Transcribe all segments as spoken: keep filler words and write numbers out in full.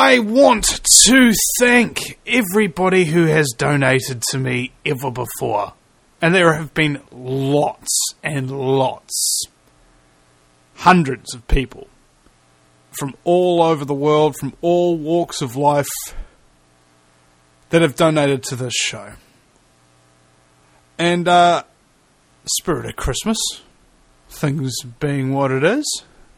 I want to thank everybody who has donated to me ever before. And there have been lots and lots. Hundreds of people. From all over the world, from all walks of life, that have donated to this show. And, uh, spirit of Christmas, things being what it is,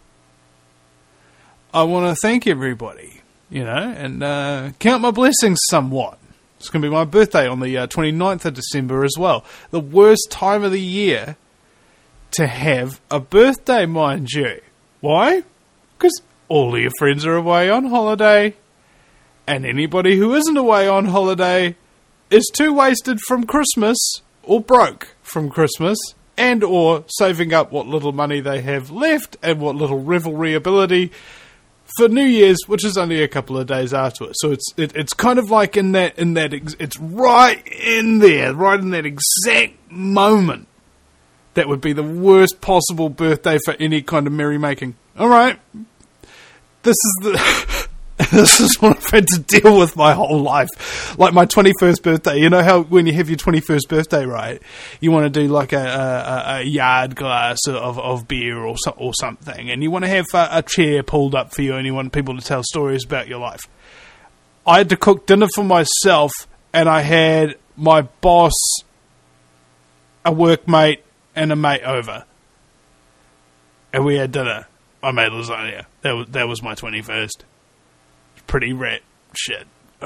I want to thank everybody, you know, and uh, count my blessings somewhat. It's going to be my birthday on the uh, twenty-ninth of December as well. The worst time of the year to have a birthday, mind you. Why? Because all of your friends are away on holiday, and anybody who isn't away on holiday is too wasted from Christmas, or broke from Christmas, and or saving up what little money they have left, and what little revelry ability for New Year's, which is only a couple of days after it. So it's it, it's kind of like in that, in that ex- it's right in there, right in that exact moment. That would be the worst possible birthday for any kind of merrymaking. Alright. This is the... This is what I've had to deal with my whole life. Like my twenty-first birthday. You know how when you have your twenty-first birthday, right, you want to do like a, a, a yard glass of, of beer or so, or something, and you want to have a, a chair pulled up for you, and you want people to tell stories about your life. I had to cook dinner for myself, and I had my boss, a workmate, and a mate over. And we had dinner. I made lasagna. That was, that was my twenty-first. Pretty rat shit. You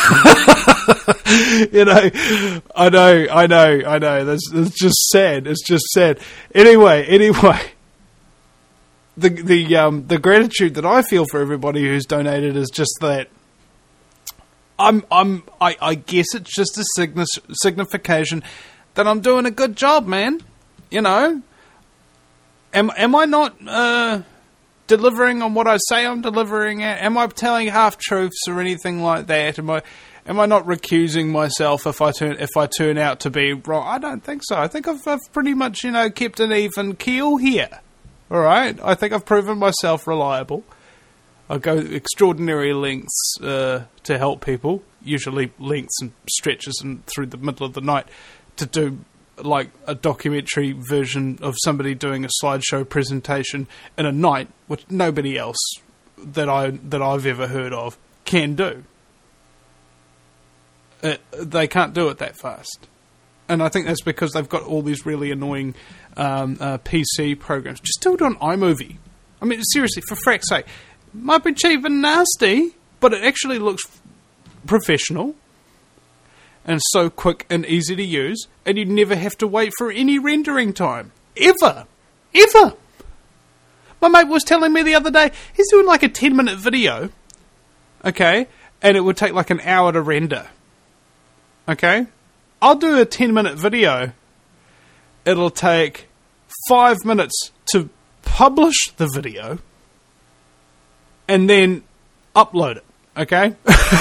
know, I know, I know, I know. That's, that's just sad. It's just sad. Anyway, anyway, the the um the gratitude that I feel for everybody who's donated is just that. I'm I'm I, I guess it's just a signi- signification that I'm doing a good job, man. You know, am am I not? Uh, delivering on what I say I'm delivering at? Am I telling half-truths or anything like that? Am I am I not recusing myself if I turn if I turn out to be wrong? I don't think so. I think I've, I've pretty much, you know, kept an even keel here. Alright? I think I've proven myself reliable. I go extraordinary lengths uh, to help people, usually lengths and stretches and through the middle of the night, to do like a documentary version of somebody doing a slideshow presentation in a night, which nobody else that I that I've ever heard of can do. Uh, they can't do it that fast, and I think that's because they've got all these really annoying um, uh, P C programs. Just do it on iMovie. I mean, seriously, for frack's sake, might be cheap and nasty, but it actually looks professional. And so quick and easy to use, and you never have to wait for any rendering time. Ever. Ever. My mate was telling me the other day, he's doing like a ten minute video, okay, and it would take like an hour to render. Okay? I'll do a ten minute video. It'll take five minutes to publish the video, and then upload it. Okay?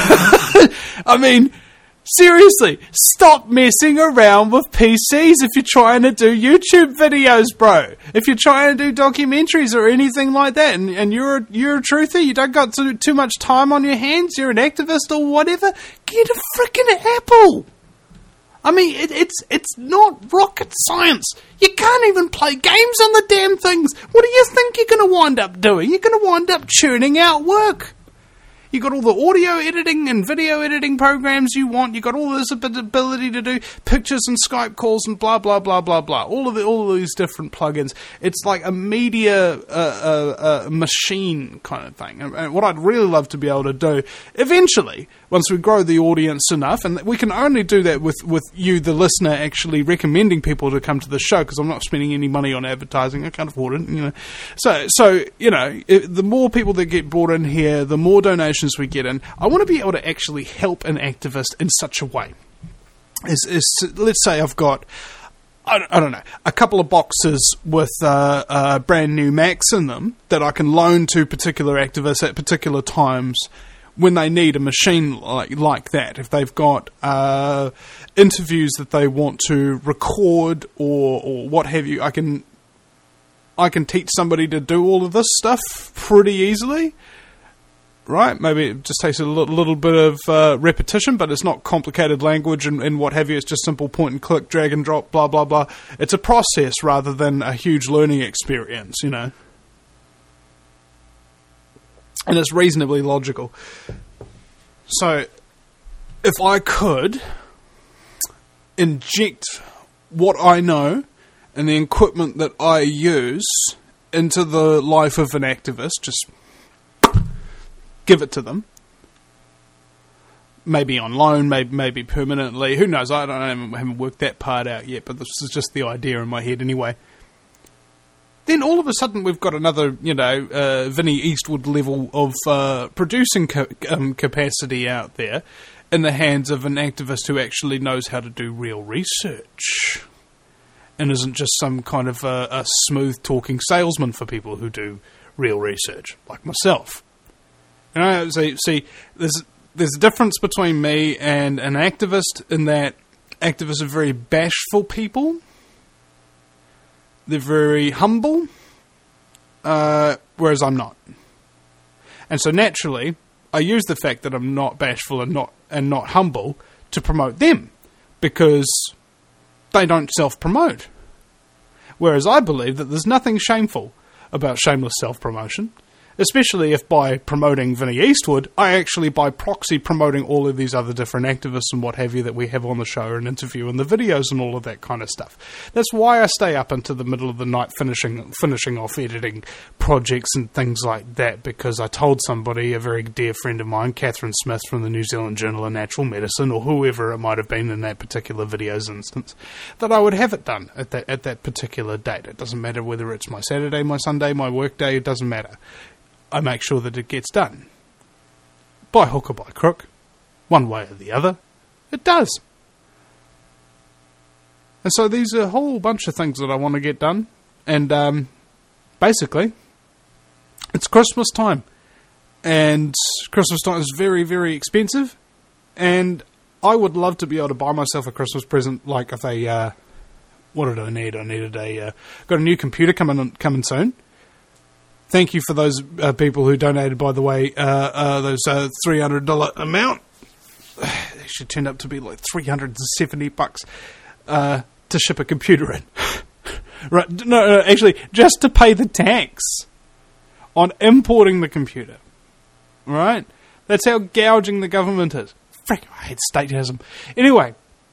I mean... Seriously, stop messing around with P Cs if you're trying to do YouTube videos, bro. If you're trying to do documentaries or anything like that, and, and you're a, you're a truther, you don't got too, too much time on your hands, you're an activist or whatever, get a frickin' Apple. I mean, it, it's it's not rocket science. You can't even play games on the damn things. What do you think you're going to wind up doing? You're going to wind up churning out work. You got all the audio editing and video editing programs you want. You got all this ability to do pictures and Skype calls and blah blah blah blah blah. All of the, all of these different plugins. It's like a media uh, uh, uh, machine kind of thing. And, and what I'd really love to be able to do eventually, once we grow the audience enough, and we can only do that with with you, the listener, actually recommending people to come to the show, because I'm not spending any money on advertising. I can't afford it, you know. So so you know, it, the more people that get brought in here, the more donations we get in. I want to be able to actually help an activist in such a way. Is, is let's say I've got, I don't, I don't know, a couple of boxes with uh, uh, brand new Macs in them that I can loan to particular activists at particular times when they need a machine like like that. If they've got uh, interviews that they want to record or or what have you, I can I can teach somebody to do all of this stuff pretty easily. right? Maybe it just takes a little, little bit of uh, repetition, but it's not complicated language and, and what have you. It's just simple point and click, drag and drop, blah, blah, blah. It's a process rather than a huge learning experience, you know. And it's reasonably logical. So, if I could inject what I know and the equipment that I use into the life of an activist, just give it to them. Maybe on loan, maybe maybe permanently. Who knows? I don't I haven't worked that part out yet, but this is just the idea in my head anyway. Then all of a sudden we've got another, you know, uh, Vinnie Eastwood level of uh, producing ca- um, capacity out there in the hands of an activist who actually knows how to do real research and isn't just some kind of a, a smooth-talking salesman for people who do real research, like myself. You know, see, see there's, there's a difference between me and an activist in that activists are very bashful people. They're very humble, uh, whereas I'm not. And so naturally, I use the fact that I'm not bashful and not and not humble to promote them, because they don't self-promote. Whereas I believe that there's nothing shameful about shameless self-promotion, especially if by promoting Vinnie Eastwood, I actually by proxy promoting all of these other different activists and what have you that we have on the show and interview and the videos and all of that kind of stuff. That's why I stay up into the middle of the night finishing finishing off editing projects and things like that, because I told somebody, a very dear friend of mine, Catherine Smith from the New Zealand Journal of Natural Medicine, or whoever it might have been in that particular video's instance, that I would have it done at that, at that particular date. It doesn't matter whether it's my Saturday, my Sunday, my work day, it doesn't matter. I make sure that it gets done. By hook or by crook, one way or the other, it does. And so there's a whole bunch of things that I want to get done. And um, basically, it's Christmas time. And Christmas time is very, very expensive. And I would love to be able to buy myself a Christmas present, like if a... Uh, what did I need? I needed a... Uh, got a new computer coming coming soon. Thank you for those uh, people who donated, by the way, uh, uh, those uh, three hundred dollars amount. They should turn up to be like three hundred seventy bucks uh, to ship a computer in. Right? No, no, actually, just to pay the tax on importing the computer. Right? That's how gouging the government is. Frick, I hate statism. Anyway,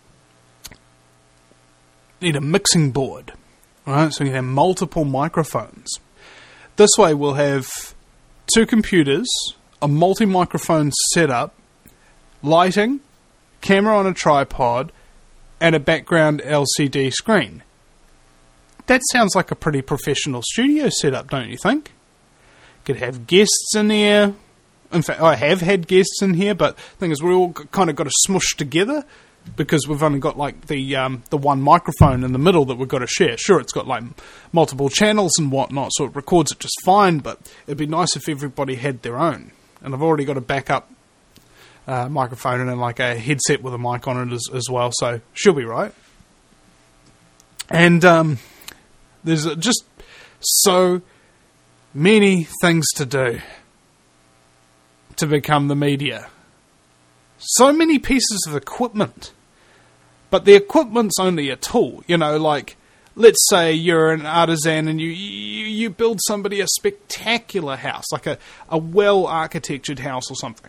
need a mixing board. Right? So you have multiple microphones. This way we'll have two computers, a multi-microphone setup, lighting, camera on a tripod, and a background L C D screen. That sounds like a pretty professional studio setup, don't you think? Could have guests in here. In fact, I have had guests in here, but the thing is, we all kind of got to smush together, because we've only got like the um, the one microphone in the middle that we've got to share. Sure, it's got like multiple channels and whatnot, so it records it just fine, but it'd be nice if everybody had their own. And I've already got a backup uh, microphone and then like a headset with a mic on it as, as well, so she'll be right. And um, there's just so many things to do to become the media. So many pieces of equipment. But the equipment's only a tool, you know, like, let's say you're an artisan and you you, you build somebody a spectacular house, like a, a well-architectured house or something.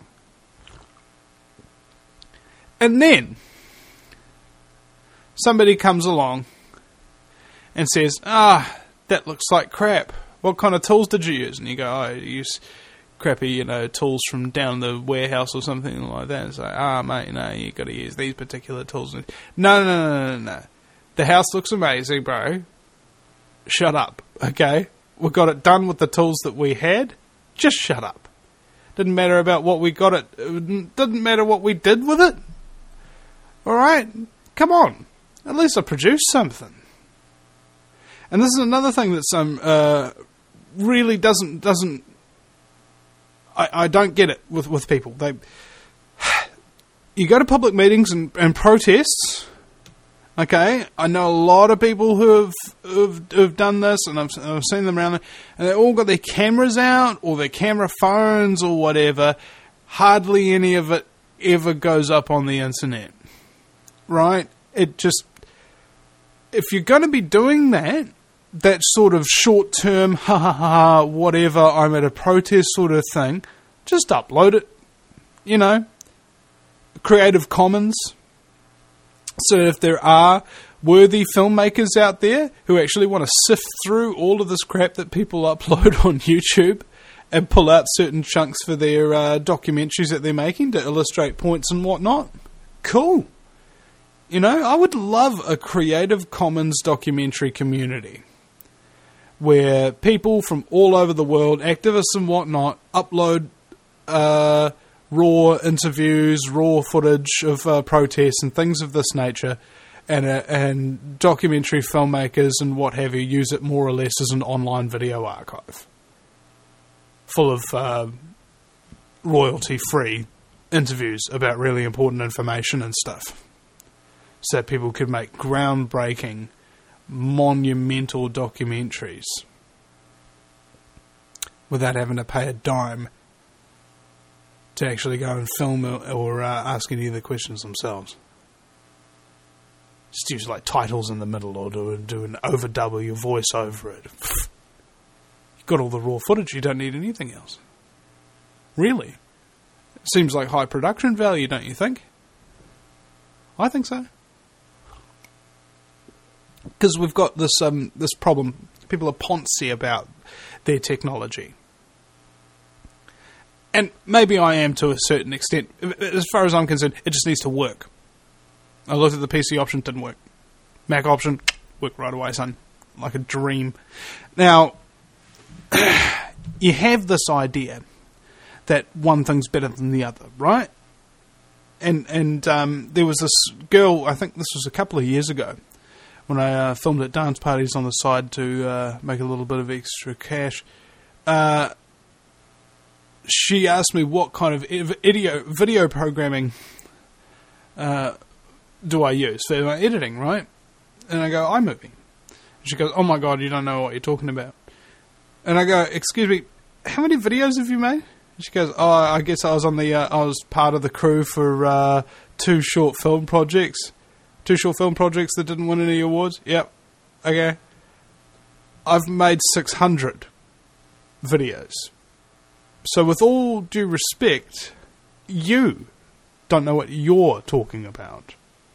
And then somebody comes along and says, ah, that looks like crap. What kind of tools did you use? And you go, oh, I use crappy, you know, tools from down the warehouse or something like that. It's like, ah, mate, no, you got to use these particular tools. No, no, no, no, no, no. The house looks amazing, bro. Shut up, okay? We got it done with the tools that we had. Just shut up. Didn't matter about what we got it. it didn't matter what we did with it. All right? Come on. At least I produced something. And this is another thing that some uh, really doesn't doesn't. I, I don't get it with, with people. They, you go to public meetings and, and protests, Okay, I know a lot of people who have who've, who've done this, and I've, I've seen them around, and they all got their cameras out, or their camera phones, or whatever. Hardly any of it ever goes up on the internet, right? It just, if you're going to be doing that, that sort of short-term, ha ha ha, whatever, I'm at a protest sort of thing, just upload it, you know, Creative Commons. So if there are worthy filmmakers out there who actually want to sift through all of this crap that people upload on YouTube and pull out certain chunks for their uh, documentaries that they're making to illustrate points and whatnot, cool. You know, I would love a Creative Commons documentary community where people from all over the world, activists and whatnot, upload uh, raw interviews, raw footage of uh, protests and things of this nature, and uh, and documentary filmmakers and what have you use it more or less as an online video archive full of uh, royalty-free interviews about really important information and stuff, so that people could make groundbreaking, monumental documentaries without having to pay a dime to actually go and film or, or uh, ask any of the questions themselves. Just use like titles in the middle, or do, do an overdub or your voice over it. You've got all the raw footage, you don't need anything else. Really? It seems like high production value, don't you think? I think so. Because we've got this um, this problem. People are poncy about their technology. And maybe I am to a certain extent. As far as I'm concerned, it just needs to work. I looked at the P C option, didn't work. Mac option, worked right away, son. Like a dream. Now, you have this idea that one thing's better than the other, right? And and um, there was this girl, I think this was a couple of years ago, when I uh, filmed at dance parties on the side to uh, make a little bit of extra cash. Uh, she asked me what kind of video, video programming uh, do I use for my editing, right? And I go, iMovie. And she goes, oh my god, you don't know what you're talking about. And I go, excuse me, how many videos have you made? And she goes, oh, I guess I was on the, uh, I was part of the crew for uh, two short film projects. Two short film projects that didn't win any awards? Yep. Okay. I've made six hundred videos. So with all due respect, you don't know what you're talking about.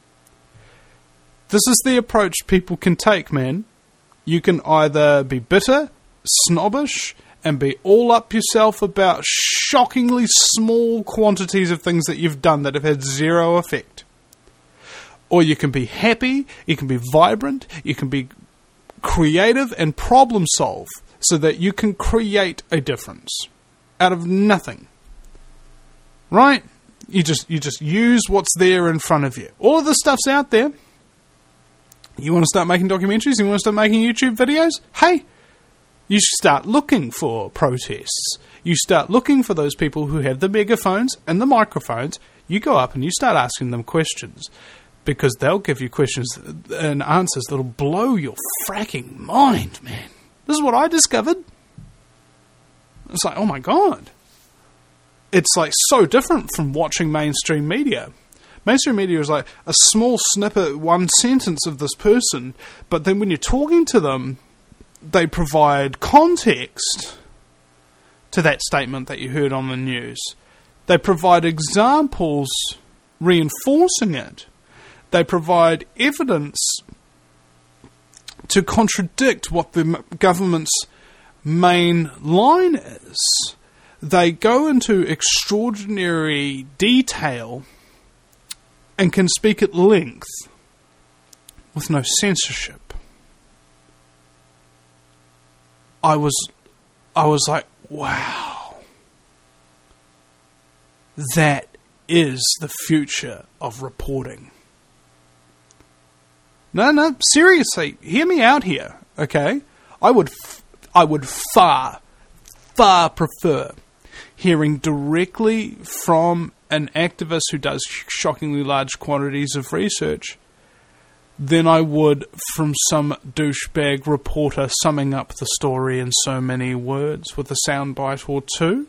This is the approach people can take, man. You can either be bitter, snobbish, and be all up yourself about shockingly small quantities of things that you've done that have had zero effect. Or you can be happy, you can be vibrant, you can be creative and problem solve so that you can create a difference out of nothing. Right? You just you just use what's there in front of you. All of this stuff's out there. You want to start making documentaries? You want to start making YouTube videos? Hey, you should start looking for protests. You start looking for those people who have the megaphones and the microphones. You go up and you start asking them questions. Because they'll give you questions and answers that'll blow your fracking mind, man. This is what I discovered. It's like, oh my god. It's like so different from watching mainstream media. Mainstream media is like a small snippet, one sentence of this person, but then when you're talking to them, they provide context to that statement that you heard on the news. They provide examples reinforcing it. They provide evidence to contradict what the government's main line is. They go into extraordinary detail and can speak at length with no censorship. I was, I was like, wow. That is the future of reporting. No, no, seriously, hear me out here, okay? I would, f- I would far, far prefer hearing directly from an activist who does shockingly large quantities of research than I would from some douchebag reporter summing up the story in so many words with a soundbite or two.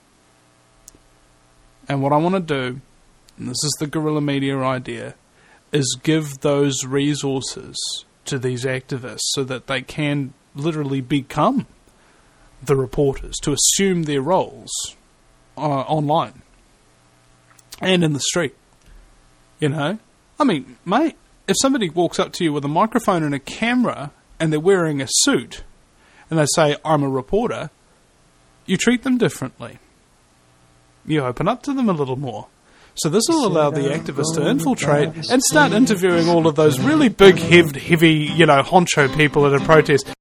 And what I want to do, and this is the guerrilla media idea, is give those resources to these activists so that they can literally become the reporters, to assume their roles uh, online and in the street. You know? I mean, mate, if somebody walks up to you with a microphone and a camera and they're wearing a suit and they say, I'm a reporter, you treat them differently. You open up to them a little more. So this will allow the activists to infiltrate and start interviewing all of those really big, heavy, you know, honcho people at a protest.